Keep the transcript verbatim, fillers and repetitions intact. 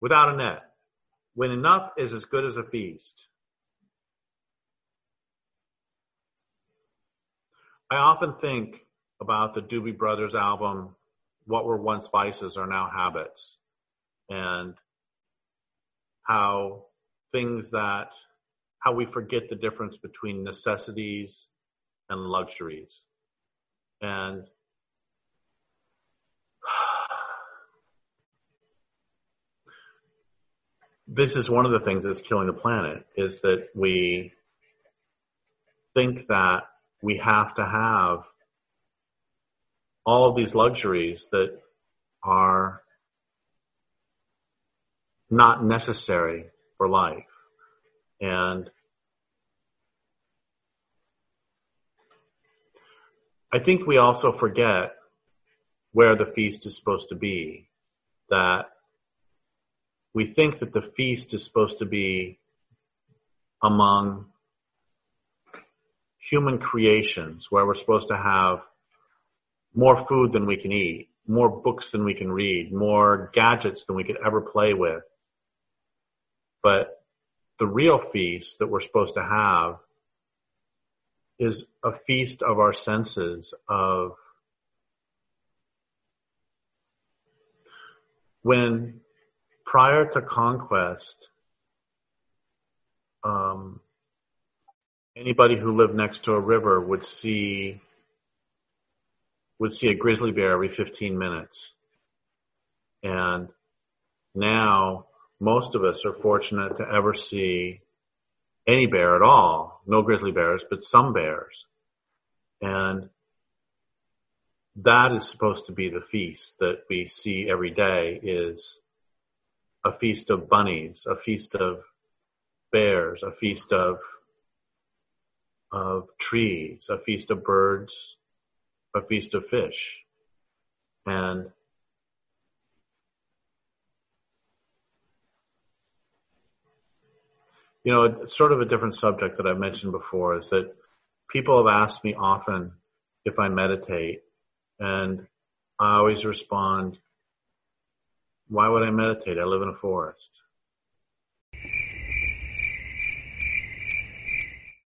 without a net. When enough is as good as a feast. I often think about the Doobie Brothers album, What Were Once Vices Are Now Habits, and how things that, how we forget the difference between necessities and luxuries. And this is one of the things that's killing the planet, is that we think that we have to have all of these luxuries that are not necessary for life. And I think we also forget where the feast is supposed to be, that we think that the feast is supposed to be among human creations, where we're supposed to have more food than we can eat, more books than we can read, more gadgets than we could ever play with. But the real feast that we're supposed to have is a feast of our senses, of when prior to conquest, um, anybody who lived next to a river would see would see a grizzly bear every fifteen minutes. And now most of us are fortunate to ever see any bear at all. No grizzly bears, but some bears. And that is supposed to be the feast that we see every day, is a feast of bunnies, a feast of bears, a feast of of trees, a feast of birds, a feast of fish. And you know, it's sort of a different subject that I've mentioned before, is that people have asked me often if I meditate, and I always respond, why would I meditate? I live in a forest.